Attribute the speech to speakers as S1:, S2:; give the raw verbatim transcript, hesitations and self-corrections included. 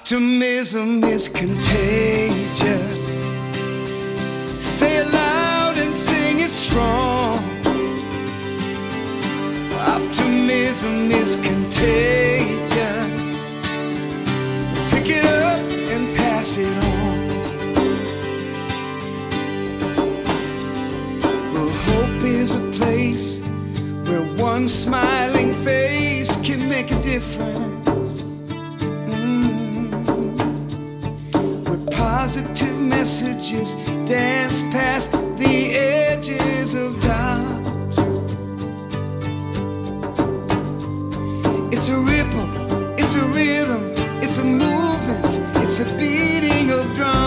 S1: Optimism is contagious. Say it loud and sing it strong. Optimism is contagious. Pick it up and pass it on. Well, hope is a place where one smiling face can make a difference. Positive messages dance past the edges of doubt. It's a ripple, it's a rhythm, it's a movement, it's a beating of drums.